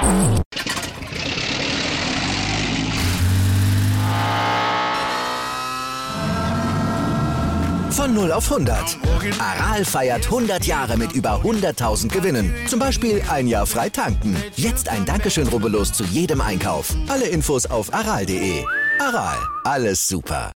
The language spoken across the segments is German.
Von 0 auf 100. Aral feiert 100 Jahre mit über 100.000 Gewinnen. Zum Beispiel ein Jahr frei tanken. Jetzt ein Dankeschön, rubbellos zu jedem Einkauf. Alle Infos auf aral.de. Aral, alles super.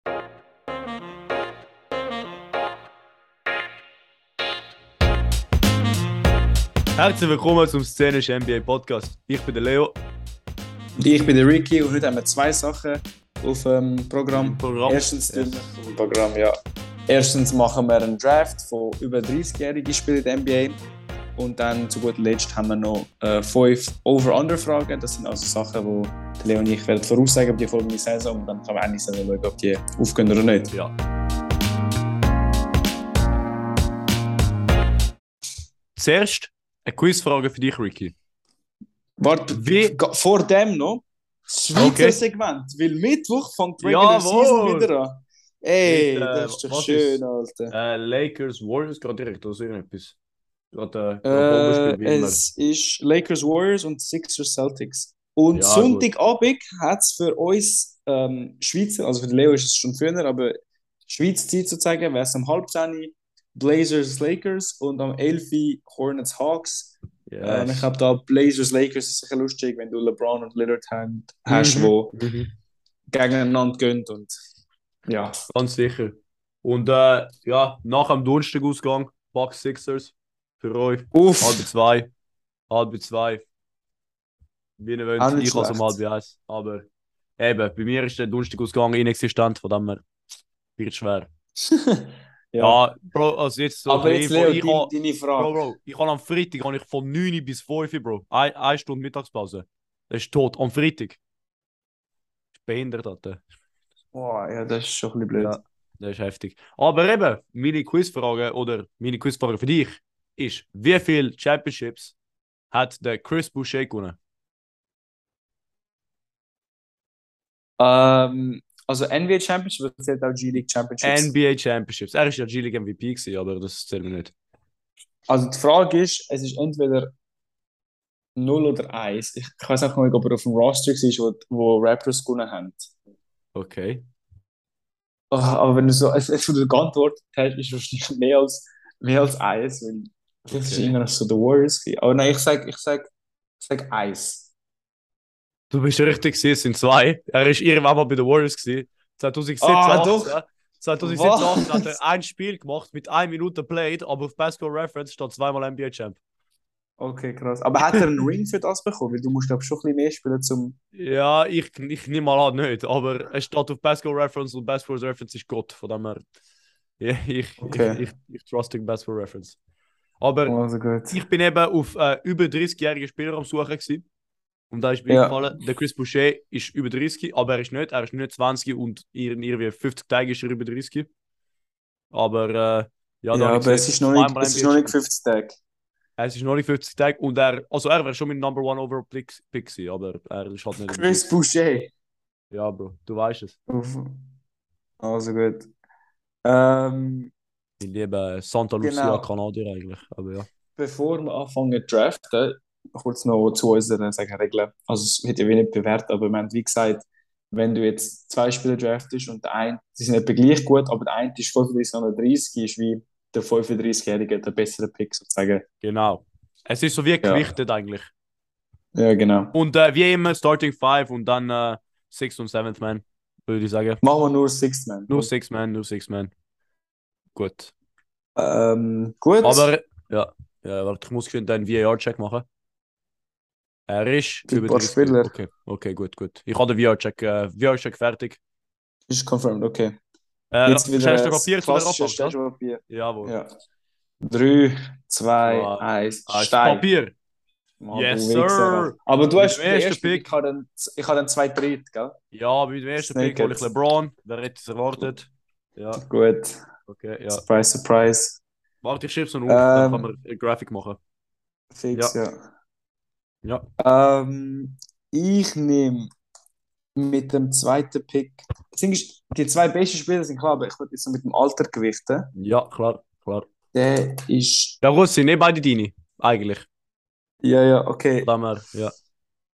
Herzlich willkommen zum Szenisch NBA Podcast. Ich bin der Leo. Und ich bin der Ricky und heute haben wir zwei Sachen auf dem Programm. Erstens machen wir einen Draft von über 30-jährigen Spielern der NBA und dann zu guter Letzt haben wir noch 5 Over-Under-Fragen. Das sind also Sachen, die Leo und ich werden voraussagen über die folgende Saison und dann kann man endlich schauen, ob die aufgehen oder nicht. Ja. Zuerst eine Quizfrage für dich, Ricky. Warte, vor dem noch das Schweizer Segment, weil Mittwoch fängt die Regular Season wieder an. Ey, das ist doch schön, Alter. Lakers, Warriors, gerade direkt, oder so irgendetwas? Es ist Lakers, Warriors und Sixers, Celtics. Und Ja, Sonntagabend hat es für uns Schweizer, also für den Leo ist es schon früher, aber Schweiz Zeit sozusagen, wäre es am 10:30 Blazers, Lakers und am 11 Hornets, Hawks. Yes. Ich glaube, da Blazers, Lakers ist sicher lustig, wenn du LeBron und Lillard hast, die gegeneinander gehen. Und ja. Ganz sicher. Und ja, nach dem Donnerstag-Ausgang, Bucks Sixers für euch. Uff. Halb zwei. Wie ihr wollt, ich also mal bei 1. Aber eben, bei mir ist der Donnerstag-Ausgang inexistent, von dem her wird schwer. Ja, Bro, also jetzt so. Aber jetzt, Leo, deine Frage. Bro, ich habe am Freitag von 9 bis 5, Bro. Eine Stunde Mittagspause. Das ist tot. Am Freitag. Das ist behindert, Alter. Boah, ja, das ist schon ein bisschen blöd. Ja, das ist heftig. Aber eben, meine Quizfrage für dich ist, wie viele Championships hat der Chris Boucher gewonnen? Also NBA Championship, das zählt auch G-League Championships. NBA Championships. Er ist ja G-League MVP gewesen, aber das zählt mir nicht. Also die Frage ist, es ist entweder 0 oder 1. Ich weiß auch nicht, ob er auf dem Roster war, wo Raptors gewonnen haben. Okay. Aber wenn du so geantwortet hast, ist wahrscheinlich mehr als 1, weil das ist immer noch so die Warriors. Aber nein, ich sag 1. Du bist richtig gewesen, es sind 2. Er ist irgendwann mal bei den Warriors gewesen. 2017 hat er ein Spiel gemacht mit 1 Minute played, aber auf Basketball Reference steht 2-mal NBA Champ. Okay, krass. Aber hat er einen Ring für das bekommen? Weil du musst glaube schon ein bisschen mehr spielen zum... Ja, ich nehme mal an, nicht. Aber es steht auf Basketball Reference und Basketball Reference ist Gott. Von dem her, ja, ich truste Basketball Reference. Aber also ich bin eben auf über 30-jährige Spieler am Suchen gewesen. Und da ist mir gefallen, der Chris Boucher ist über 30, aber er ist nicht 20 und irgendwie 50 Tage ist er über 30. Aber aber es ist noch nicht 50 Tage. Es ist noch nicht 50 Tage und er wäre schon mein Number One Overall Pick gewesen, aber er ist halt nicht. Chris Boucher. Ja, Bro, du weißt es. Also gut. Ich liebe Santa Lucia, Kanadier eigentlich, aber ja. Bevor wir anfangen zu draften, kurz noch zu unseren Regeln. Also es wird ja wenig bewertet, aber wir haben wie gesagt, wenn du jetzt 2 Spieler draftest und der eine, sie sind etwa gleich gut, aber der eine ist 35 oder 30, ist wie der 35-Jährige der bessere Pick sozusagen. Genau. Es ist so wie gewichtet eigentlich. Ja, genau. Und wie immer Starting 5 und dann 6th und 7th Man, würde ich sagen. Machen wir nur 6th Man. Nur 6th Man. Gut. Gut. Aber, warte, ich muss geschwind einen VAR-Check machen. Er ist über 30 Spieler. Okay, gut. Ich habe den VR-Check fertig. Ist confirmed, okay. Jetzt wieder Papier. Jawohl. Ja. 3, 2, 1, Stein. Papier. Yes, sir. Aber du hast den ersten Pick. Ich habe den 2 Dritt, gell? Ja, bei dem ersten Pick hole ich LeBron. Wer hätte es erwartet? Ja. Gut. Okay, ja. Surprise. Warte, ich schreibe es noch auf, dann kann man eine Grafik machen. Fix, ja. Ich nehme mit dem zweiten Pick. Die 2 besten Spieler sind klar, aber ich würde jetzt mit dem Alter gewichten. Ja, klar. Der ist. Ja, gut, sind nicht beide deine, eigentlich. Ja, okay. Ja.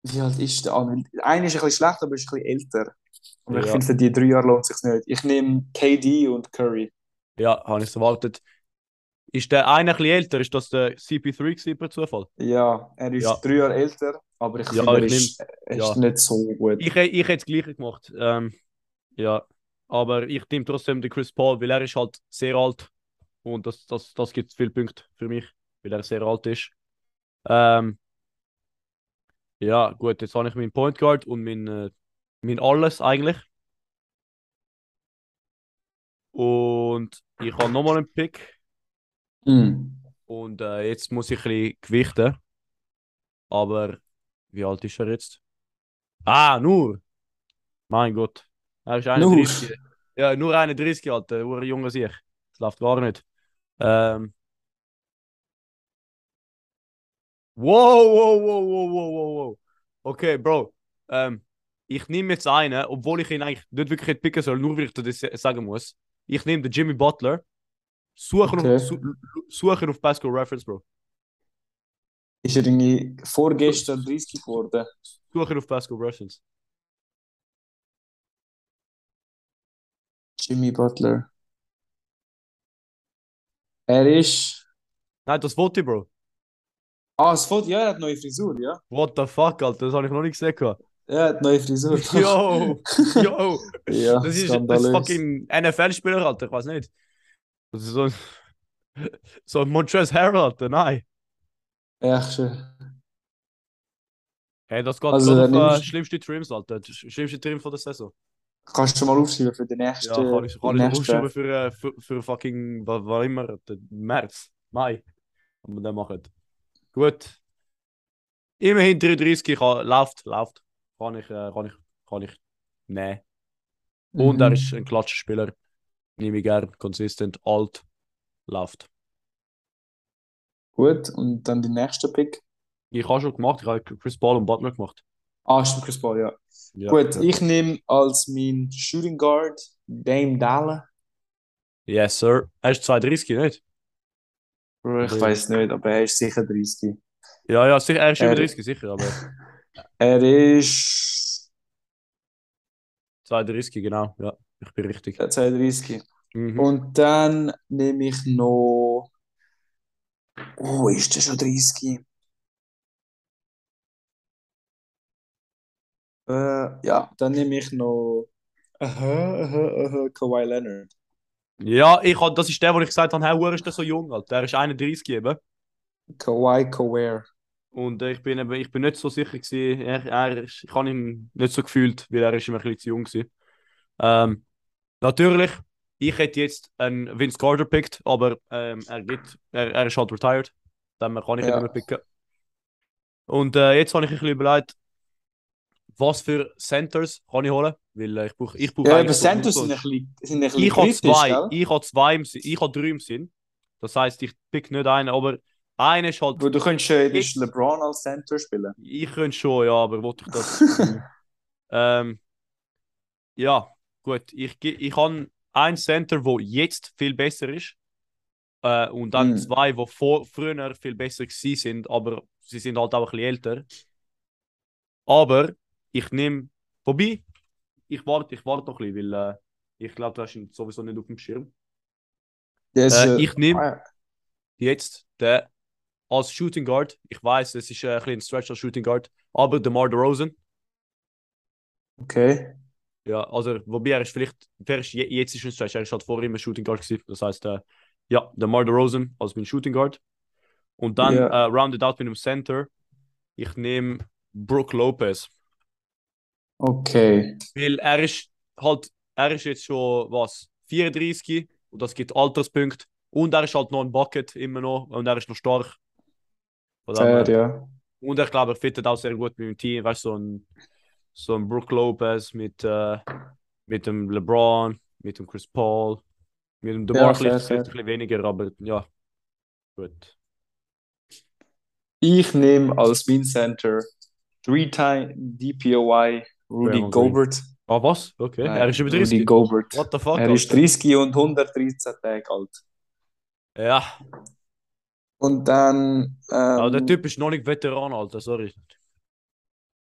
Wie alt ist der? Einer ist ein bisschen schlecht, aber ist ein bisschen älter. Aber ich Ja, finde, für die 3 Jahre lohnt es sich nicht. Ich nehme KD und Curry. ja, habe ich so erwartet. Ist der eine ein bisschen älter? Ist das der CP3 gewesen, per Zufall? Ja, er Ja, ist 3 Jahre älter, aber ich ja, finde, ich nehme. er ist Ja, nicht so gut. ich hätte das Gleiche gemacht. Ja, aber ich nehme trotzdem den Chris Paul, weil er ist halt sehr alt und das gibt viele Punkte für mich, weil er sehr alt ist. Ähm, ja, gut, jetzt habe ich meinen Point Guard und mein Alles eigentlich. Und ich habe nochmal einen Pick Mm. und jetzt muss ich ein bisschen gewichten. Aber wie alt ist er jetzt? Ah, nur! Mein Gott. Er ist Nur. 31. Ja, nur 31, Alter. Ur junger sich. Das läuft gar nicht. Ähm, wow, wow, wow, wow, wow, wow, wow. Okay, Bro. Ähm, ich nehme jetzt einen, obwohl ich ihn eigentlich nicht wirklich hätte picken soll, nur weil ich dir das sagen muss. Ich nehme den Jimmy Butler. Okay. Suchen auf Basketball Reference, Bro. Ist er irgendwie Su- vorgestern 30 geworden? Suchen auf Basketball Reference. Jimmy Butler. Er ist. Nein, das wollte ich, Bro. Ah, das Foto, ja, er hat neue Frisur, ja. What the fuck, Alter, das habe ich noch nicht gesehen. Er hat neue Frisur, doch. Yo, yo. Ja, Das ist skandalös. fucking NFL-Spieler, Alter, ich weiß nicht. Das ist so ein Montrezl Harrell, Alter, nein. Echt schön. Hey, das geht Also, gerade dann auf nimmst, schlimmste Trims, Alter. Schlimmste Trim von der Saison. kannst du mal aufschreiben für Ja, für kann den ich nächsten aufschreiben Draft. für fucking, was immer, März, Mai, wenn wir den machen. Gut. Immerhin 33, läuft. Kann ich, kann ich nehmen. Und er ist ein Mhm. Klatschspieler. Nehme ich gern, consistent, alt, läuft. Gut, und dann die nächste Pick. Ich habe schon gemacht, ich habe Chris Paul und Butler gemacht. Ah, stimmt, Chris Paul, ja. Ja, Gut, ja. ich nehme als mein Shooting Guard Dame Dalle. Yes, sir. Er ist 32, nicht? Bro, ich Oder? weiß nicht, aber er ist sicher 30. Ja, ja, sicher, er ist über Er, 30, sicher, aber er ist 32, genau. Ja, ich bin richtig. 32. Mhm. Und dann nehme ich noch. Oh, ist der schon 30? Ja, dann nehme ich noch. Kawhi Leonard. Ja, das ist der, wo ich gesagt habe, hey, wo ist der so jung, Alter? Der ist 31 eben. Kawhi. Und ich bin nicht so sicher gewesen. Ich habe ihn nicht so gefühlt, weil er ist immer ein bisschen zu jung gewesen. Ähm, natürlich, ich hätte jetzt einen Vince Carter pickt, aber er ist halt retired. Dann kann ich ihn nicht mehr Ja. picken. Und jetzt habe ich ein bisschen überlegt, was für Centers kann ich holen? Weil ich brauche Ja, aber eigentlich so, nur Santos so. sind ein bisschen kritisch, gell? Ich habe drei im Sinn. Das heißt, ich pick nicht einen, aber einer ist halt Wo du könntest das jetzt. LeBron als Center spielen. Ich könnte schon, ja, aber wollte ich das. Ähm, ja, gut. Ich habe einen Center, wo jetzt viel besser ist. Und dann Mm. zwei, wo früher viel besser gewesen sind, aber sie sind halt auch ein bisschen älter. Aber ich nehme. Wobei, ich warte noch ein bisschen, weil ich glaube, du hast ihn sowieso nicht auf dem Schirm. Der ist, Ich nehme ah, ja. jetzt den als Shooting Guard. Ich weiß, es ist ein bisschen ein Stretch als Shooting Guard, aber DeMar DeRozan. Okay. Ja, also, wobei er ist vielleicht, jetzt ist ein Stretch, er ist halt vorher immer Shooting Guard gewesen. Das heißt, ja, DeMar DeRozan als mein Shooting Guard. Und dann Ja, rounded out mit einem Center. Ich nehme Brook Lopez. okay. Weil er ist jetzt schon, was, 34 und das gibt Alterspunkte. Und er ist halt noch ein Bucket immer noch und er ist noch stark. Von dem Fair, her. ja. Und ich glaube, er fittet auch sehr gut mit dem Team. Weißt du, so ein Brook Lopez mit dem LeBron, mit dem Chris Paul, mit dem Ja, DeMar fair, vielleicht fair. ein bisschen weniger, aber ja, gut. Ich nehme als mein Center Three-Time DPOY Rudy Draymond Green. Gobert. Ah, was? Okay. Er ist Nein, über Rudy 30. Gobert. What the fuck, Er ist Alter? 30 und 113 Tage alt. Ja, Und dann, aber der Typ ist noch nicht Veteran, Alter, sorry.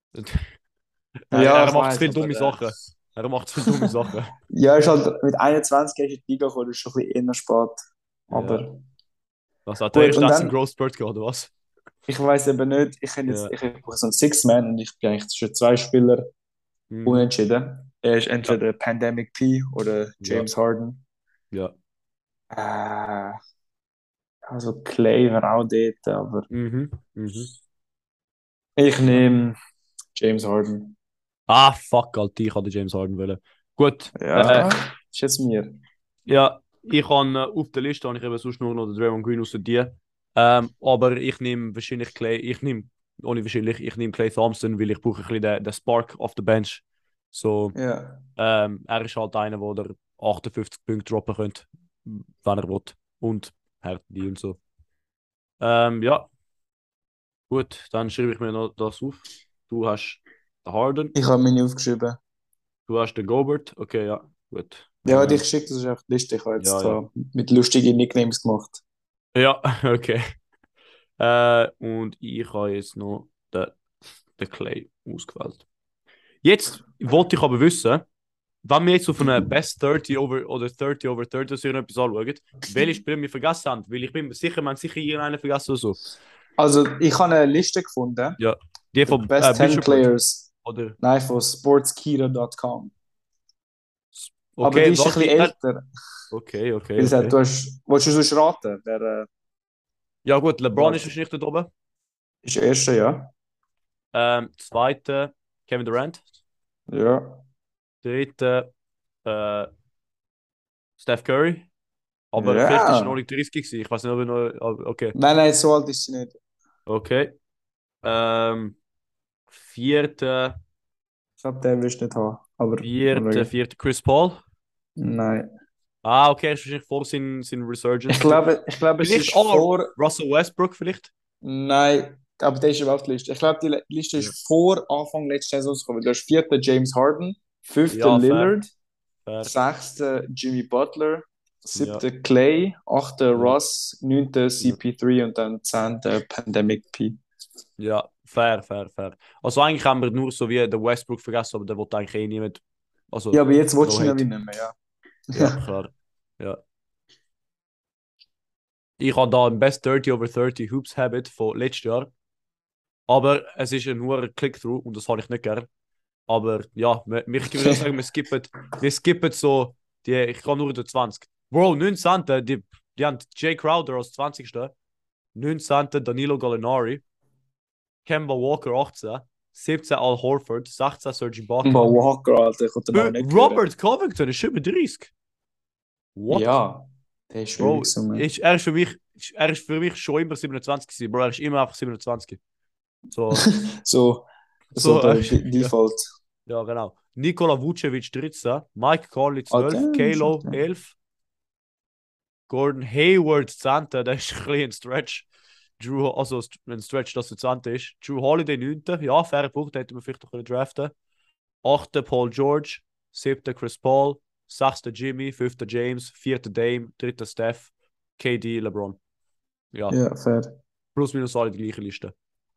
Ja, Er ich macht zu weiß, viele aber dumme Sachen. Er macht zu viele dumme Sachen. ja, ist halt mit 21 ist in die Liga gekommen, das ist schon ein bisschen eher spät. Ja. Aber Was hat er gut, erst und das im dann, Growth Spurt gehabt, oder was? ich weiß eben nicht, Ja. ich brauche so einen Six-Man und ich bin eigentlich zwischen zwei Spieler Mhm. unentschieden. Er ist Ja. entweder Pandemic P oder Ja. James Harden. Ja. Äh, also Clay wäre auch dort, aber Mhm. Mhm. ich Ja. nehme James Harden. Ah, fuck, Alter, ich hatte James Harden wollen. Gut. Ja, ist jetzt mir. Ja, ich habe auf der Liste habe ich eben sonst nur noch den Draymond Green außer dir. Aber ich nehme wahrscheinlich Clay, ich nehme Clay Thompson, weil ich brauche ein bisschen den Spark auf der Bench. So, Ja. er ist halt einer, der 58 Punkte droppen könnte, wenn er will. Und Härte und so. Ja, gut, dann schreibe ich mir noch das auf. Du hast den Harden, Ich habe meine aufgeschrieben. du hast den Gobert. Okay, ja, gut. Ja, dich schickt, das ist einfach die Liste. Ich habe jetzt Ja, ja. da mit lustigen Nicknames gemacht. Ja, okay. Und ich habe jetzt noch den Clay ausgewählt. Jetzt wollte ich aber wissen, wenn wir jetzt auf eine Best 30 over oder 30 over 30 Serie etwas anschauen, welche Spiele wir vergessen haben. Weil ich bin mir sicher, wir haben sicher irgendeinen vergessen oder so. Also, ich habe eine Liste gefunden. Ja. Die The von Best 10 Bleacher Report. Players. Oder? Nein, von sportskita.com. Aber die Okay, ist ein bisschen warte. älter. Okay, okay, Weil es hat, okay. willst du sonst raten? Wer Ja gut, LeBron ist warte, wahrscheinlich da oben. ist der erste, ja? Zweite, Kevin Durant. Ja. Dritte, äh, Steph Curry. Aber vielleicht ist er noch Ja. nicht 30 gewesen. Ich weiß nicht, ob er noch. Okay. Nein, nein, so alt ist sie nicht. Okay. Vierte, Ich glaube, den willst du nicht haben. Aber mal schauen. vierte Chris Paul. Nein. Ah, okay, ist wahrscheinlich vor sein Resurgence. Ich glaube, es Vielleicht ist auch vor. Russell Westbrook, vielleicht. Nein, aber der ist überhaupt die Liste. Ich glaube, die Liste Ja, ist vor Anfang letzter Saison gekommen. Du hast vierten James Harden, fünften ja, fair, Lillard, fair. sechsten Jimmy Butler, Ja, siebten Clay, achten ja, Russ, neunten ja, CP3 und dann zehnten Pandemic P. ja, fair, fair, fair. Also eigentlich haben wir nur so wie den Westbrook vergessen, aber der wollte eigentlich eh niemand. Ja, Also, aber jetzt willst no du ihn hate. nicht mehr, ja. Ja, klar. Ja. Ich habe da ein Best 30 over 30 Hoops Habit von letztes Jahr. Aber es ist nur ein Click-Through und das habe ich nicht gern. Aber ja, ich würde sagen, wir skippen so, ich kann nur durch 20. Bro, 19. Die haben Jay Crowder als 20. 19. Danilo Gallinari, Kemba Walker 18, 17 Al Horford, 16 Serge Ibaka. Boah, Walker, Alter, ich konnte den Namen nicht hören. Robert Covington ist über 30. What? Ja, der ist Bro, wirklich so, man. er ist für mich schon immer 27 gewesen. Bro, er ist immer einfach 27. So, So, so so, der ja. Default. Ja, genau. Nikola Vucevic 13, Mike Conley Ah, 12, der ist Kalo okay. 11, Gordon Hayward 10, der ist ein bisschen ein Stretch. Also ein Stretch, dass er 10 ist. Drew Holiday 9, ja, fairer Punkt, hätten wir vielleicht noch draften können. 8. Paul George, 7. Chris Paul, 6. Jimmy, 5. James, 4. Dame, 3. Steph, KD, LeBron. Ja, Ja, fair. plus minus alle die gleiche Liste.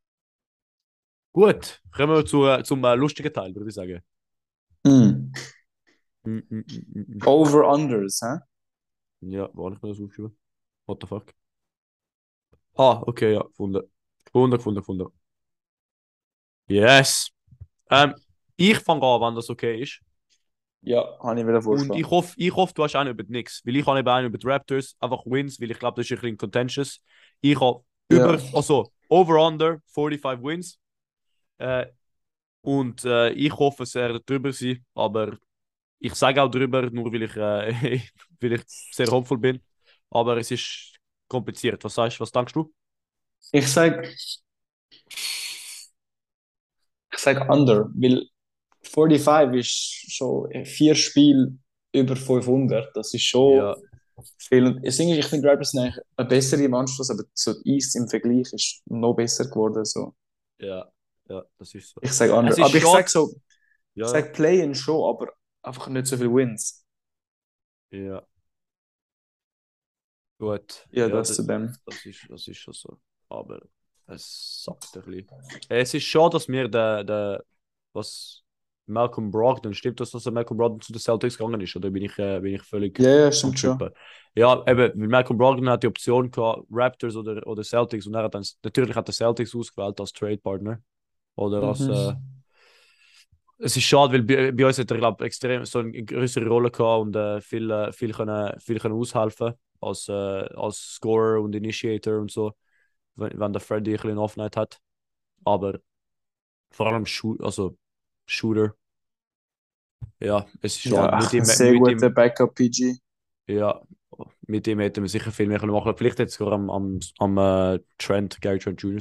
Gut, kommen wir zum lustigen Teil, würde ich sagen. Mm. Mm, mm, mm, mm, mm. Over-Unders, hä? Ja, war ich mir das aufgeschrieben? What the fuck? Ah, okay, ja, gefunden. Gefunden. Yes. Ich fange an, wenn das okay ist. Ja, habe ich wieder Und vorgeschlagen. ich hoffe, du hast einen über die Knicks. Weil ich habe eben einen über die Raptors, einfach Wins, weil ich glaube, das ist ein bisschen contentious. Ich habe Ja. Over-Under 45 Wins. Und ich hoffe, es wird drüber sein, aber ich sage auch drüber, nur weil ich, weil ich sehr hopeful bin. Aber es ist kompliziert. Was denkst du? Ich sag, ich sag Under, weil 45 ist schon 4 Spiele über 500. Das ist Ja, schon viel. Und deswegen, ich finde, Raptors sind eigentlich eine bessere Mannschaft, aber so die East im Vergleich ist noch besser geworden. So. ja, ja, das ist so. Ich sag Es Under. ist Aber ich schade. sag so, ich Ja, sag Play-in schon, aber einfach nicht so viele Wins. ja, gut. Ja, Ja, das zu dem. das ist schon so. Aber Es sagt ein bisschen. Es ist schade, dass wir was Malcolm Brogdon, stimmt das, dass der Malcolm Brogdon zu den Celtics gegangen ist? Oder bin ich völlig Ja, am stimmt schon. Trippen? Ja, eben, weil Malcolm Brogdon hat die Option gehabt, Raptors oder Celtics, und er hat dann, natürlich hat der Celtics ausgewählt als Trade-Partner. Oder als, es ist schade, weil bei uns hat er, glaube ich, extrem so eine größere Rolle gehabt und viel können aushelfen als Scorer und Initiator und so, wenn der Freddy ein bisschen Offenheit hat. Aber vor allem Shooter. Ja, es ist schade. Ja, echt ein sehr guter Backup-PG. Ja, mit ihm hätten wir sicher viel mehr können machen. Vielleicht jetzt sogar am Gary Trent Jr.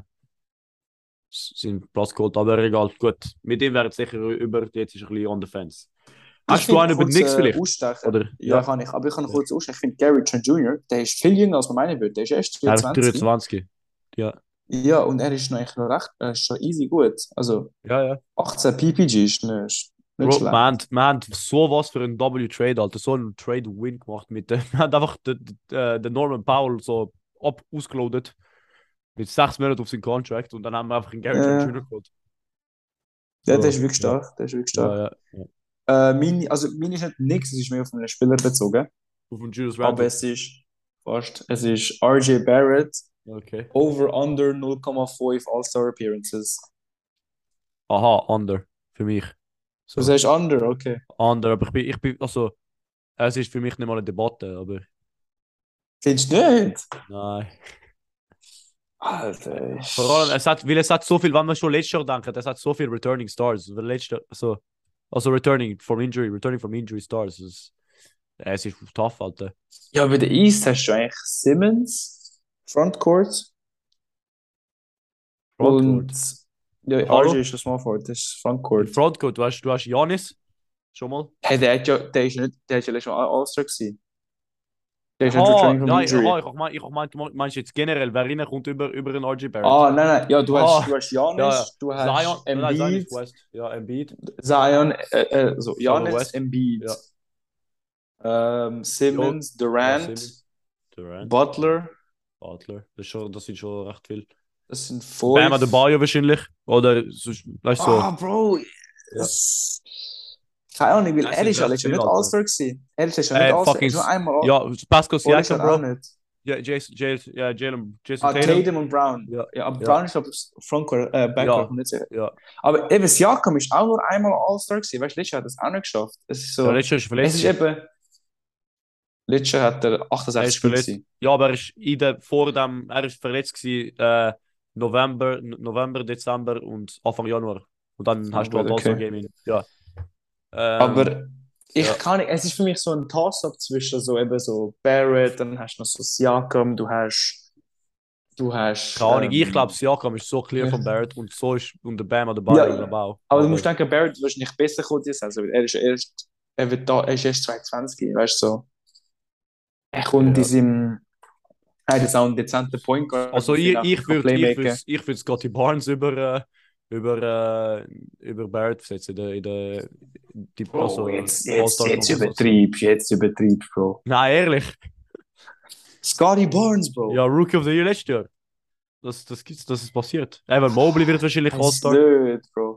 sind Platz geholt, aber egal. Gut, mit ihm wäre es sicher über. Jetzt ist er ein bisschen on the fence. Hast du einen über nichts vielleicht? Oder? Ja, kann ich. Aber ich kann kurz ausstechen. Ich finde Gary Trent Jr., der ist viel jünger, als man meinen würde. Der ist erst 23. Er ist 23. Ja. Ja, und er ist noch echt noch recht, ist schon easy gut. Also, ja. 18 PPG ist nicht Bro, schlecht. wir haben sowas für einen W-Trade, Alter. So einen Trade-Win gemacht mit wir haben einfach den Norman Powell so ausgeloadet. Mit 6 Monaten auf seinen Contract und dann haben wir einfach einen Gary Trent Jr. geholt. Ja, der ist wirklich stark. Der ist wirklich stark. Ja. Meine ist nicht nix, es ist mehr auf einen Spieler bezogen. Auf den Julius Randle. Aber es ist RJ Barrett. Okay. Over under 0,5 All-Star Appearances. Aha, under. Für mich. So. Du sagst under, okay. Under, aber ich bin, also, es ist für mich nicht mal eine Debatte, aber. Findest du nicht? Nein. Alter. Vor allem, es hat so viel, wenn man schon letztes Jahr denkt, es hat so viele Returning Stars. Also returning from injury Stars. Es ist tough, Alter. Ja, bei der East hast du eigentlich Simmons, Frontcourt. Und ja, RJ ist schon Small Forward, das ist Frontcourt. Frontcourt, du hast Giannis schon mal? Hey, der ist ja letztes Mal All-Star gewesen. Der ist nicht returning from injury. Ich meinst jetzt generell, wer reinkommt über einen RJ Barrett? Nein. Ja, du hast Giannis, du hast Zion, Embiid. Ja, Embiid. Zion, Giannis, Embiid. Ja. Simmons, Durant, Butler. Das sind schon recht viel. Das sind 5. Bam Adebayo wahrscheinlich. Oder weißt du so. Bro. Ja. Keine Ahnung, weil er ist ja nicht All-Star gewesen. Er ist ja nicht All-Star, nur einmal Ja, Pascal Siakam, Bro. Nicht. Ja, Jason Tatum und Brown. Ja, aber Brown ist, glaube ich, Frontcourt, Backcourt, nicht sicher. Ja. Aber eben, Siakam ist auch nur einmal All-Star gewesen. Weißt du, letztes Jahr hat er das auch nicht geschafft. Es ist so, ja, letztes Jahr ist verletzt. Es ist eben... Letztes Jahr hat er 68 Spiele. Ja, aber er ist verletzt gewesen, November, Dezember und Anfang Januar. Und dann hast du halt All-Star Gaming. Ja. Aber ich kann nicht, es ist für mich so ein Toss-up zwischen so eben so Barrett, dann hast du noch so Siakam, du hast keine Ahnung, ich glaube Siakam ist so clear von Barrett und so ist und der Bam dabei, glaube auch. Aber du musst denken, Barrett wird nicht besser kommen diese Saison, er ist erst 22, weißt du so. Er kommt in seinem das ist auch ein dezenter Point Guard. Also ich würde Scotty Barnes über Barrett setzen jetzt übertreibst, Bro. Nein, ehrlich. Scotty Barnes, Bro. Ja, Rookie of the Year letztes Jahr. Das ist passiert. Evan Mobley wird wahrscheinlich All-Star. Blöd, Bro.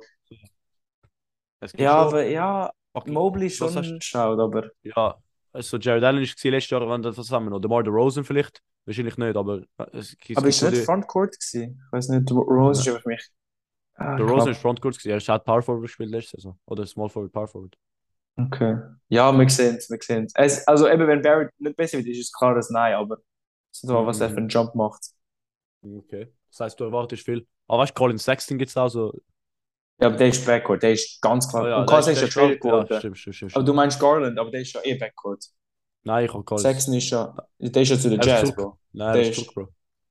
Ja, Mobley schon schaut, aber... Ja, also Jared Allen ist letztes Jahr, wenn das haben wir noch. DeMar DeRozan vielleicht. Wahrscheinlich nicht, aber... Aber ist nicht Frontcourt gewesen? Ich weiß nicht, Rose ist für mich... DeRozan ist Frontcourt gewesen. Er hat Power Forward gespielt letzte Saison. Oder Small Forward, Power Forward. Okay. Ja, wir sehen es. Also eben, wenn Barrett nicht besser wird, ist es klar, dass nein, aber was er für einen Jump macht. Okay. Das heißt, du erwartest viel. Aber weißt du, Colin Sexton gibt es auch so... Ja, aber der ist Backcourt, der ist ganz klar. Und Cousins ist ja traded geworden. Ja, stimmt. Aber du meinst Garland, aber der ist ja Backcourt. Nein, ich habe Collins. Sexton ist ja... Der ist ja zu den Jazz, Bro. Nein, der ist zurück, Bro.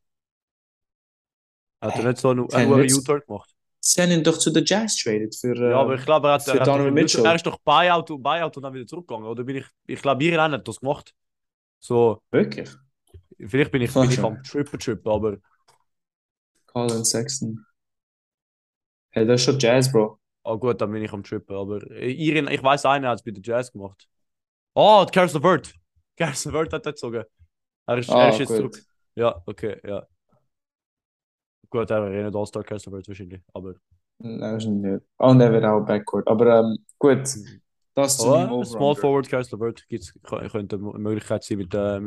Hat er nicht so einen U-Turn gemacht? Sie haben ihn doch zu den Jazz traded für... Ja, aber ich glaube, er ist doch Buyout und dann wieder zurückgegangen. Oder ich glaube, ihr hat das gemacht. So... Wirklich? Vielleicht bin ich am Trippen, aber... Colin Sexton. Hey, das ist schon Jazz, Bro. Oh gut, dann bin ich am Trippen, aber... Ich weiß, einer hat es bei den Jazz gemacht. Oh, Caris LeVert. Caris LeVert hat das gezogen. Er ist jetzt zurück. Ja, okay, ja. Gut, er wäre nicht All-Star Kessler Bird wahrscheinlich, aber... Nein, wahrscheinlich nicht. Und er wird auch Backcourt. Aber gut, das zu meinem Small Over-Under. Forward Kessler Bird könnte eine Möglichkeit sein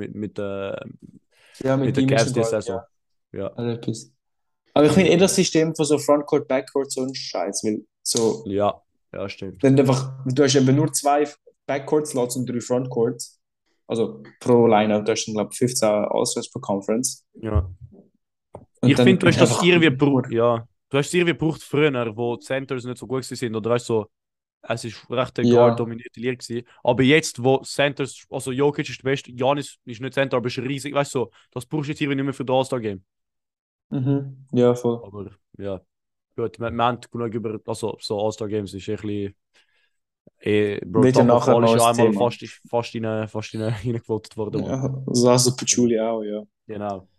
Ja, mit mit der Dimension Cavs diese Guard, Saison. Ja. oder etwas. Aber ich finde das System von so Frontcourt, Backcourt so ein Scheiß, weil so, Ja, stimmt. wenn du einfach, du hast eben nur 2 Backcourt-Slots und 3 Frontcourts, also pro Line, du hast dann, glaube ich, 15 All-Stars pro Conference. Ja. Und Ich finde, du hast das einfach irgendwie gebraucht, ja. Du hast es irgendwie gebraucht früher, wo die Centers nicht so gut sind, oder weißt du, so, es ist recht eine Ja. Guard-dominierte Liga gewesen. Aber jetzt, wo Centers, also Jokic ist der Beste, Giannis ist nicht Center, aber ist riesig, weißt du, so, das brauchst du jetzt irgendwie nicht mehr für das All-Star-Game. Ja, voll. Aber ja, gut, wir haben genug über, also so All-Star-Games ist ein bisschen, Bro, Wird ja Taco nachher Fall noch ist ja ein einmal Thema. fast reingevotet worden. Mann. Ja, also Paciuli auch, ja. Genau.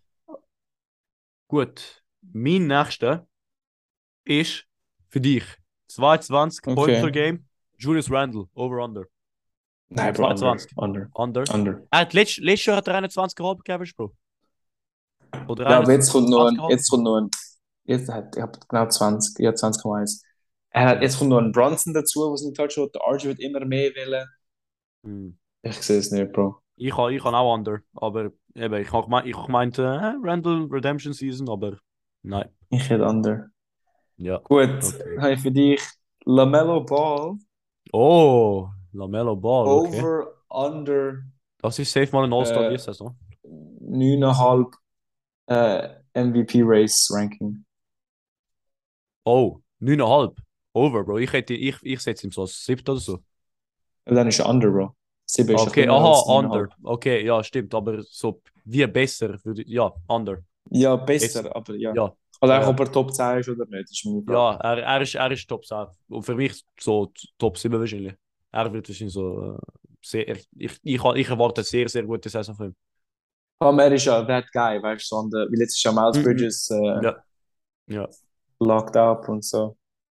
Gut, mein nächster ist für dich 22 Point per Game, Julius Randle, over-under. Nein, Bro, 22. Under. Under. Letztes Jahr hat er 21,5 gegeben, Bro. Oder Ja, aber jetzt kommt noch 20,5. ein, ich habe genau 20, ja 20,1. Jetzt kommt noch ein Bronson dazu, was nicht halt schon, der RJ wird immer mehr wählen. Ich sehe es nicht, Bro. Ich kann auch Under, aber eben, ich meinte Randall Redemption Season, aber nein. Ich hätte Under. Ja. Gut, Okay. habe ich für dich LaMelo Ball. Oh, LaMelo Ball, okay. Over, Under. Das ist safe mal ein All-Star diese Saison. 9,5 MVP Race Ranking. Oh, 9,5. Over, Bro. Ich setze ihm so als 7 oder so. Und dann ist er Under, Bro. 7 ist Okay, immer als aha, 9,5. Under. Okay, ja, stimmt, aber so wie besser, ja, Under. Ja, besser, aber ja. Ja. Also auch, ob er Top 10 ist oder nicht, ist meine Frage. Ja, er ist Top 10. Und für mich so Top 7 wahrscheinlich. Er wird wahrscheinlich so sehr, ich erwarte eine sehr, sehr gute Saison von ihm. Aber er ist ja that guy, weißt du, weil jetzt ist ja Miles Bridges Ja. locked up und so.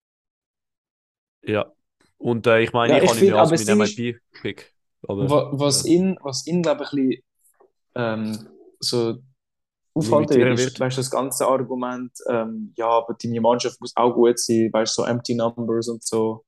Ja. Und ich meine, Ja, ich habe ihn ja als aber mein MIP-Pick. Was ihn, glaube ich, ein bisschen so aufhalten wird, weißt du, das ganze Argument, ja, aber deine Mannschaft muss auch gut sein, weißt du, so Empty Numbers und so.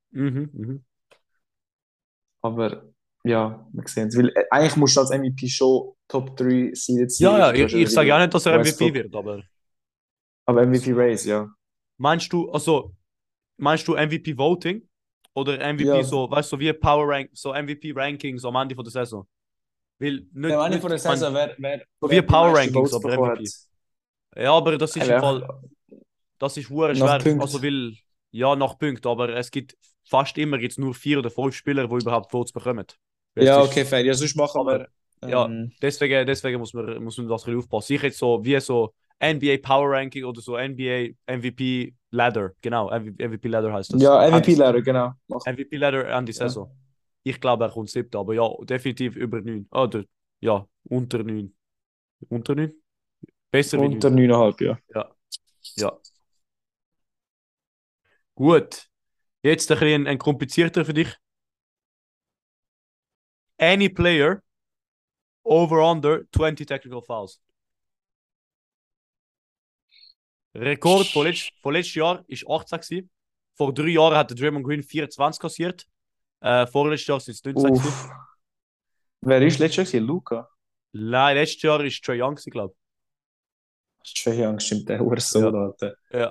Aber ja, wir sehen es. Weil eigentlich musst du als MVP schon Top 3 seeded sein. Ja, ich sage ja nicht, dass er MVP wird, aber. Aber MVP Race, ja. Meinst du MVP Voting? Oder MVP so, weißt du, wie Power Rank, so MVP Rankings am Ende von der Saison? Weil nicht, am Ende von der Saison wie Power Rankings, aber MVP. Ja, aber das ist im Fall. Das ist schwer. Also, weil, ja, nach Punkten, aber es gibt fast immer jetzt nur 4 oder 5 Spieler, die überhaupt Votes bekommen. Ja, okay, fair. Ja, sonst machen wir. Ja, deswegen muss man das ein bisschen aufpassen. Ich jetzt so, wie so NBA Power Ranking oder so NBA MVP Ladder, genau, MVP Ladder heißt das. Ja, MVP Ladder, genau. MVP Ladder an die Saison. Ich glaube, er kommt 7. Aber ja, definitiv über 9. Oder ja, unter 9. Unter 9? Besser wie 9. Unter 9,5, ja. Ja. Gut. Jetzt ein bisschen ein komplizierter für dich. Any player over under 20 technical fouls. Rekord von letztes Jahr ist 18 gewesen. Vor 3 Jahren hat der Draymond Green 24 kassiert. Vorletztes Jahr sind es 19 gewesen. Wer ist letztes Jahr? Luka? Nein, letztes Jahr ist Trae Young, glaube ich. Trae Young, stimmt, der Uhr so, Alter. Ja.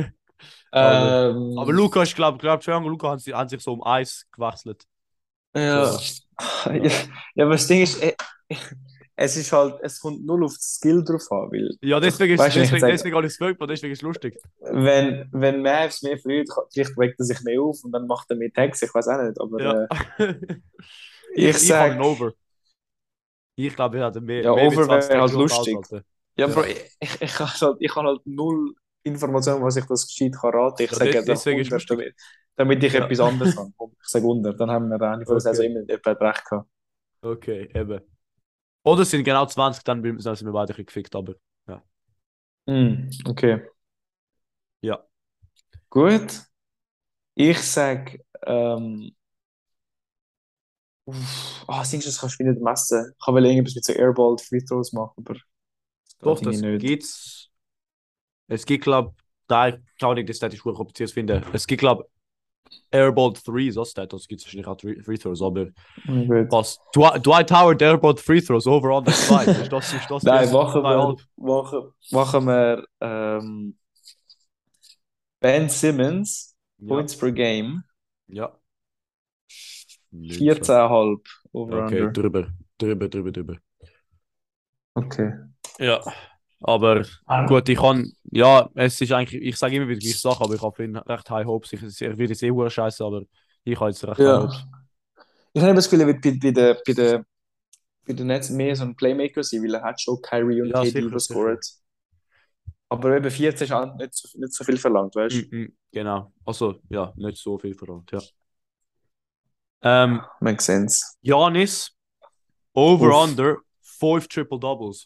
aber Luka ist, glaube Trae Young und Luka haben sich so um Eis gewechselt. Ja. So. Ja, aber das Ding ist, es ist halt, es kommt null auf das Skill drauf an, weil... Ja, deswegen habe ich es gewöhnt, deswegen ist es lustig. Wenn Mavs mehr freut, vielleicht weckt er sich mehr auf und dann macht er mehr Tags, ich weiß auch nicht, aber... Ja. ich sage... Ich over. Ich glaube, er hat mehr... Ja, over wäre halt lustig. Ja, ja. Bro, ich habe halt null Informationen, was ich das gescheit kann raten. Ich sage deswegen 100, damit ich etwas anderes habe. Ich sage 100, dann haben wir eine von der Saison immer jemand recht gehabt. Okay, eben. Oder es sind genau 20, dann sind wir beide gefickt, aber ja. Okay. Ja. Gut. Ich sage, das kannst du nicht messen. Ich will irgendwas mit so Airball Free Throws machen, aber doch, das geht's. Es gibt, glaube ich, kann nicht, das ist kompliziert zu finden. Es gibt, glaube Airball 3, so Stat, das gibt es wahrscheinlich auch Free Throws, aber Gut. was? Dwight Howard Airball Free Throws over under 2. Ist das Nein, jetzt machen wir, 2,5? machen wir Ben Simmons, Ja, Points per Game, ja. Nicht so. 14,5 Okay, Over-Under. drüber. Okay. Ja, aber gut, es ist eigentlich, ich sage immer wieder die gleiche Sache, aber ich habe ihn recht high hopes. Ich würde jetzt eh scheiße, aber ich habe jetzt recht high Ja. hopes. Ich habe das Gefühl, er wird bei den Nets mehr so ein Playmaker sein, weil er hat schon Kyrie und Ja, KD sicher. überscored. Aber eben 14 ist auch nicht so viel verlangt, weißt du? Genau. Also, ja, nicht so viel verlangt, ja. Makes sense. Giannis, over-under, 5 Triple-Doubles.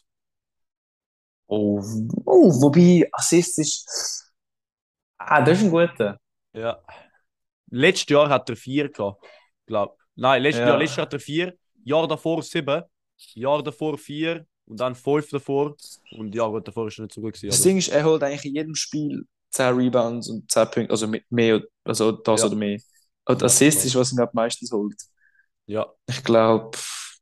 Wobei Assist ist. Das ist ein guter. Ja. Letztes Jahr hat er 4 gehabt, glaube ich. Nein, letztes Jahr hat er 4, Jahr davor 7, Jahr davor 4 und dann 5 davor. Und ja, gut, davor ist er nicht so gut gewesen. Das Ding ist, er holt eigentlich in jedem Spiel 10 Rebounds und 10 Punkte, also mit mehr, also das Ja. oder mehr. Und Ja, Assist klar. ist, was ihn halt meistens holt. Ja. Ich glaube.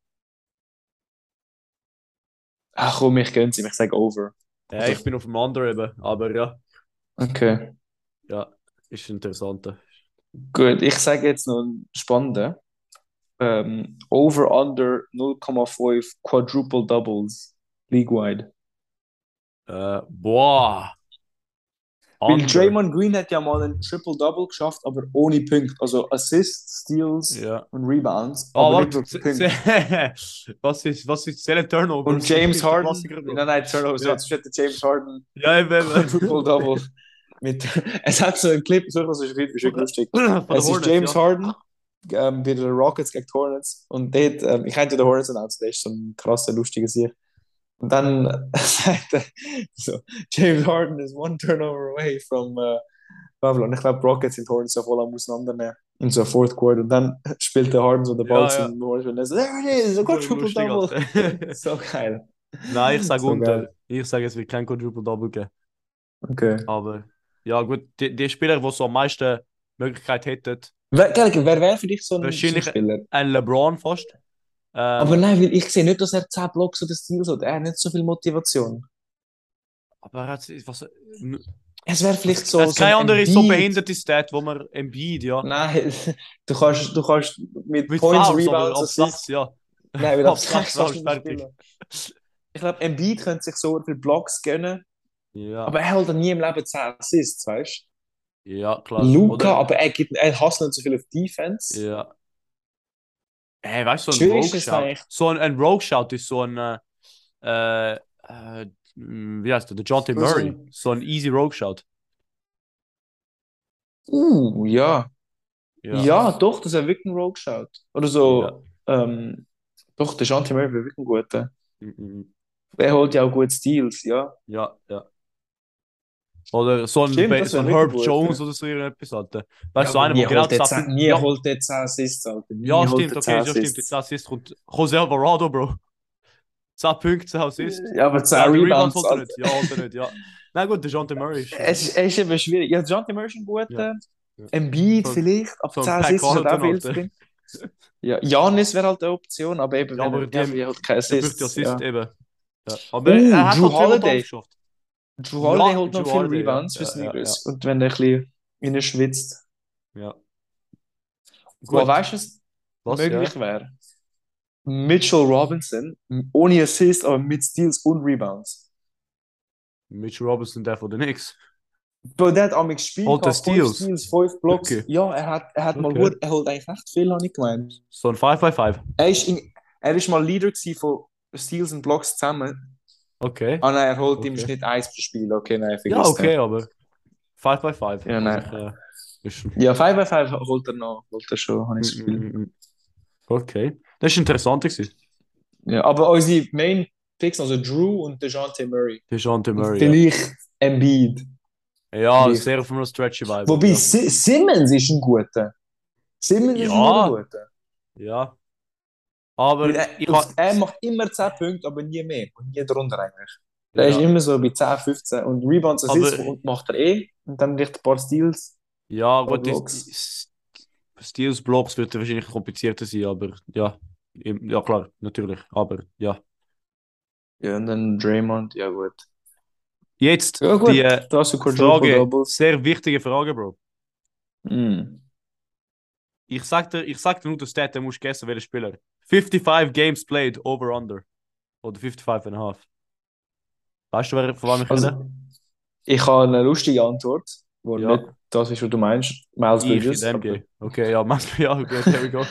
Ach komm, ich gönn's ihm, ich sage over. Ja, ich bin auf dem anderen eben, aber ja. Okay. Ja, ist interessant. Gut, ich sage jetzt noch einen spannenden. Over-under 0,5 Quadruple Doubles League-wide. Boah. Weil Under. Draymond Green hat ja mal ein Triple-Double geschafft, aber ohne Punkte. Also Assists, Steals Ja. und Rebounds, Oh, aber nicht warte. wirklich Punkte. was ist Zählen Turnovers? Und James Harden, Klassiker, Bro. nein, Turnovers, Ja. jetzt hätte James Harden Ja, eben. Quadruple-Double. Es hat so einen Clip, das ist wirklich lustig. Von der Es ist Hornets, James ja. Harden bei den Rockets gegen die Hornets. Und dort, ich hätte den Hornets announced, der ist so ein krasser, lustiger Sieg. Und dann sagt er so, James Harden is one turnover away from Babylon. Ich glaube, die Rockets sind Hornets ja voll am Auseinandernehmen. In so Fourth Quarter. Und dann spielt der Harden so den Ball Ja, zum Hornets und er so, there it is, a Triple-Double. So geil. Nein, ich sage So unter. geil. Ich sage, es wird kein Quadruple-Double geben. Okay. Aber ja, gut, die Spieler, die so am meisten Möglichkeit hätten, Wer wäre für dich so ein wahrscheinlich Spieler? ein LeBron fast. Aber nein, weil ich sehe nicht, dass er 10 Blocks oder Steals hat. Er hat nicht so viel Motivation. Aber er hat was. Es wäre vielleicht so. Es ist keine ein andere so Embiid. behinderte Stat, wo man Embiid, ja. Nein, du kannst mit Mit Points, Fouls, aber Rebounds, ab Assists. Platz, ja. Nein, weil Ab ab Platz 6 Fouls kannst du nicht fertig. spielen. Ich glaube, Embiid könnte sich so viele Blocks gönnen, Ja, aber er holt dann nie im Leben 10 Assists, weißt ja, du? klar. Luca, Oder? aber er hustelt nicht so viel auf Defense. Ja. Hey, weißt du, so ein Schwierig ist Rogue es Shout. eigentlich. So ein Rogue Shout ist so ein, wie heißt der? Der John T. Murray. So ein easy Rogue Shout. Ja. Ja. Ja, doch, das ist wirklich ein Rogue Shout. Oder so, doch, der Shanti Murray wäre wirklich ein guter. Mhm. Er holt ja auch gute Steals, ja. Ja. Oder so ein, Stimmt, das so ein wäre Herb wirklich gut, Jones ja. oder so irgendetwas, Alter. Weißt du, so aber einer, der genau 10 nie ja, holt der 10 Assists, Alter. Nie ja, holt stimmt, der okay, 10 ja, stimmt. Assists. Das ist kommt Jose Alvarado, Bro. 10 Punkte, 10 Assists. Ja, aber 10 Ja, die Rebounds, holt er Alter. nicht. Ja, holt er nicht, ja. Na gut, der John T. Murray ist. Es ist eben schwierig. Ja, Shanti Murray ist ein guter. Ja. Embiid So- vielleicht, aber so ein 10 Pat Assists ist halt auch Connaughton, viel Alter. drin. Ja, Janis wäre halt eine Option, aber eben, Ja, aber er hat keine Er braucht Assists. die Assist Ja. eben. Ja. Aber er hat Drew halt Triple-Double Holiday. geschafft. Drew Holiday Ja, holt noch Drew viele Holiday, Rebounds ja. für Ja, Sneakers. Und wenn er ein bisschen reinschwitzt. ja. Aber Gut. weißt du, was Was, möglich wäre? Mitchell Robinson, ohne Assist, aber mit Steals und Rebounds. Mitch Robinson, der von den Knicks. Bro, der hat auch gespielt, Holt er 5 Steals? Steals, 5 Blocks. Okay. Ja, er hat mal Okay. gut, er holt eigentlich echt viel, habe ich gemeint. So ein 5x5. Er ist mal Leader gewesen von Steals und Blocks zusammen. Okay. Ah nein, er holt Okay. im Schnitt 1 pro Spiel. Okay, nein, vergiss Ja, okay, den. aber 5x5. Ja, nein. Ist Ja, 5x5 holt er schon, habe ich das Gefühl. Okay. Das ist interessant gewesen. Ja, aber unsere Main Picks, also Drew und DeJounte Murray. DeJounte Und Murray. vielleicht Embiid. Ja, vielleicht. sehr auf einem stretchy Vibe. Wobei Ja. Simmons ist ein guter. Simmons ist Ja. ein guter. Ja. Aber Weil ich er macht immer 10 Punkte, aber nie mehr. Und nie drunter eigentlich. Der ist immer so bei 10, 15 und Rebounds Assists macht er und dann vielleicht ein paar Steals. Ja, gut, Steals, Blocks wird wahrscheinlich komplizierter sein, aber ja. Ja, klar, natürlich, aber ja. Ja, und dann Draymond, ja gut. Jetzt ja, gut. die Frage, sehr wichtige Frage, Bro. Ich sag dir nur das Stat, der musst du guessen, welcher Spieler. 55 Games played, over, under. Oder 55,5. Weißt du, von wem ich rede? Ich habe eine lustige Antwort, wo nicht das ist, was du meinst. Miles Bridges. Okay, ja, Miles Bridges, ja, okay, there we go.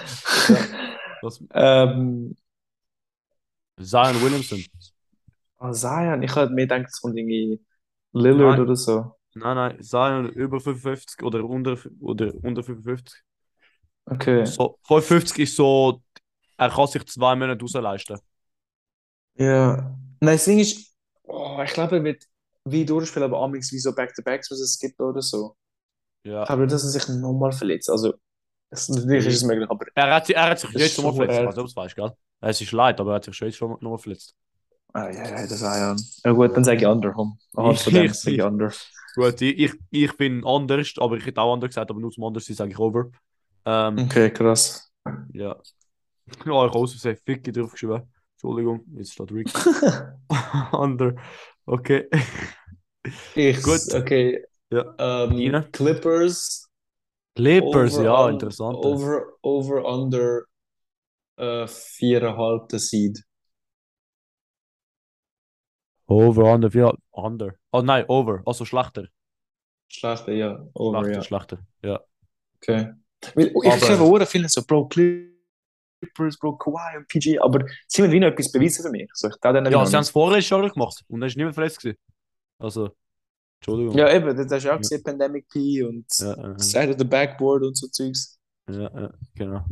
Zion Williamson. Zion, ich hätte mir gedacht, es kommt irgendwie Lillard oder so. Nein, Zion über 55 oder unter 55. Okay. So, 55 ist so, er kann sich 2 Monate rausleisten. Ja. Nein, das Ding ist, ich glaube, er wird wie durchspielen, aber amigs wie so Back-to-Backs, was es gibt oder so. Ja. Aber dass er sich nochmal verletzt, also natürlich ist es möglich, aber... Er hat sich jetzt schon mal verletzt, also das weißt du, gell? Es ist leid, aber er hat sich schon jetzt schon mal verletzt. Ja, das war ja... Ja gut, dann sage ich under, anhand von dem sage ich under. Gut, ich bin anders, aber ich hätte auch anders gesagt, aber nur zum Anders sage ich over. Okay, krass. Ja. Ja, ich habe auch so Ficky draufgeschrieben. Entschuldigung, jetzt steht Rick. Under. Okay. Gut. Okay. Ja. Clippers. Ja, interessant. Over under 4,5 der Seed. Over, under, 4, under. Oh nein, over, also schlechter. Schlechter, ja. Over, schlechter, ja. Okay. Weil ich habe viele so, Bro, Clippers, Bro, Kawhi und PG, aber sie haben wie noch etwas beweisen für mich. So, sie haben es vorher schon gemacht und dann ist nicht mehr verletzt gewesen. Also, Entschuldigung. Ja, eben, das hast du auch gesehen, Pandemic P und Side of the Backboard und so Zeugs. Ja, genau.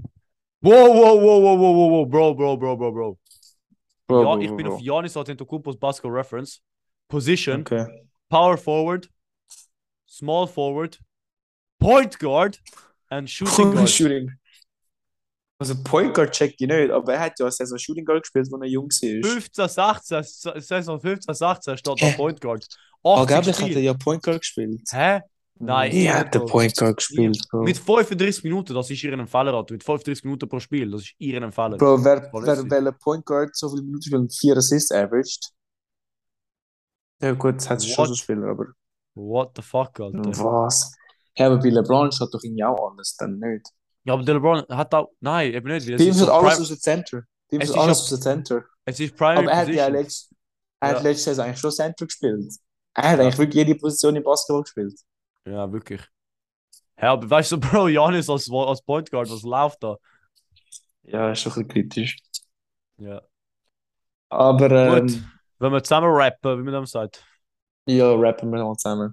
Wow, Bro. Ja, ich bin auf Giannis Antetokounmpos Basketball Reference. Position, Power Forward, Small Forward, Point Guard and Shooting Guard. Also Point Guard checkt ich nicht, aber er hat ja Saison Shooting Guard gespielt, als er jung war. Saison 15-16 steht da Point Guard. Angeblich hat er ja Point Guard gespielt. Hä? Nein. Er hat der Point Guard gespielt, Bro. Mit 35 Minuten, das ist ihren Fehlerrate. Mit 35 Minuten pro Spiel, das ist ihren Fehler. Bro, wer Point Guard so viele Minuten spielt und 4 Assists averaged? Ja gut, das hat schon so Spieler, aber... What the fuck, Alter? Was? Ja, aber bei LeBron schaut doch irgendwie auch anders, dann nicht. Ja, aber der LeBron hat auch... Nein, eben nicht. Die sind alles aus dem Center. Es ist Primary aber er hat letzte Saison eigentlich schon Center gespielt. Er hat eigentlich wirklich jede Position im Basketball gespielt. Ja, wirklich. Ja, aber weißt du, Bro, Giannis als Point Guard, was läuft da? Ja, ist schon ein bisschen kritisch. Ja. Aber... Gut, wenn wir zusammen rappen, wie man das sagt. Ja, rappen wir mal zusammen.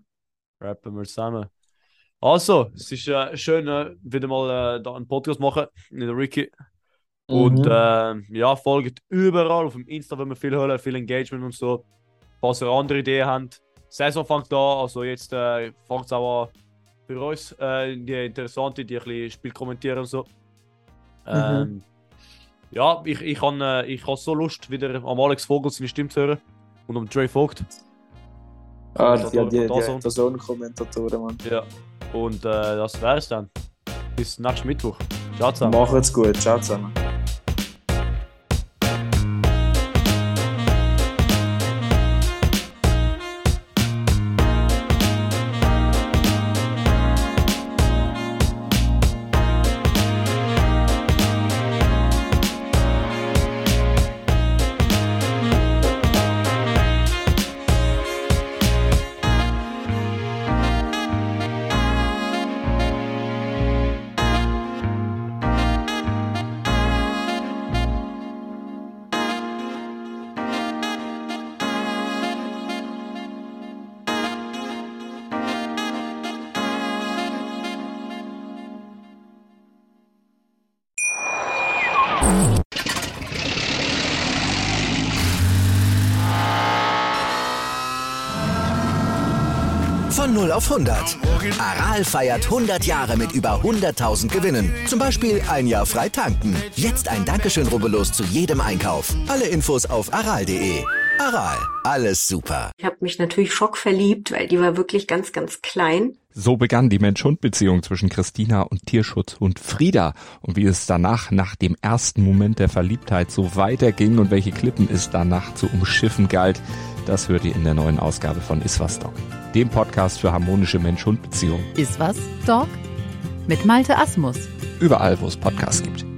Also, es ist schön, wieder mal da einen Podcast machen mit der Ricky. Und folgt überall auf dem Insta, wenn wir viel hören, viel Engagement und so. Falls ihr andere Ideen habt. Saison fängt an, also jetzt fängt es auch an für uns, die Interessante, die ein bisschen Spiel kommentieren und so. Ja, ich habe so Lust, wieder am Alex Vogel seine Stimme zu hören und am Dre Vogt. Die Kommentatoren, Mann. Ja, und das wäre es dann. Bis nächsten Mittwoch. Ciao zusammen. Macht's gut, ciao zusammen. Von 0 auf 100. Aral feiert 100 Jahre mit über 100.000 Gewinnen. Zum Beispiel ein Jahr frei tanken. Jetzt ein Dankeschön, rubbellos zu jedem Einkauf. Alle Infos auf aral.de. Aral, alles super. Ich habe mich natürlich schockverliebt, weil die war wirklich ganz, ganz klein. So begann die Mensch-Hund-Beziehung zwischen Christina und Tierschutzhund Frieda. Und wie es danach, nach dem ersten Moment der Verliebtheit, so weiterging und welche Klippen es danach zu umschiffen galt, das hört ihr in der neuen Ausgabe von Iswas Dog, dem Podcast für harmonische Mensch-Hund-Beziehungen. Iswas Dog mit Malte Asmus. Überall, wo es Podcasts gibt.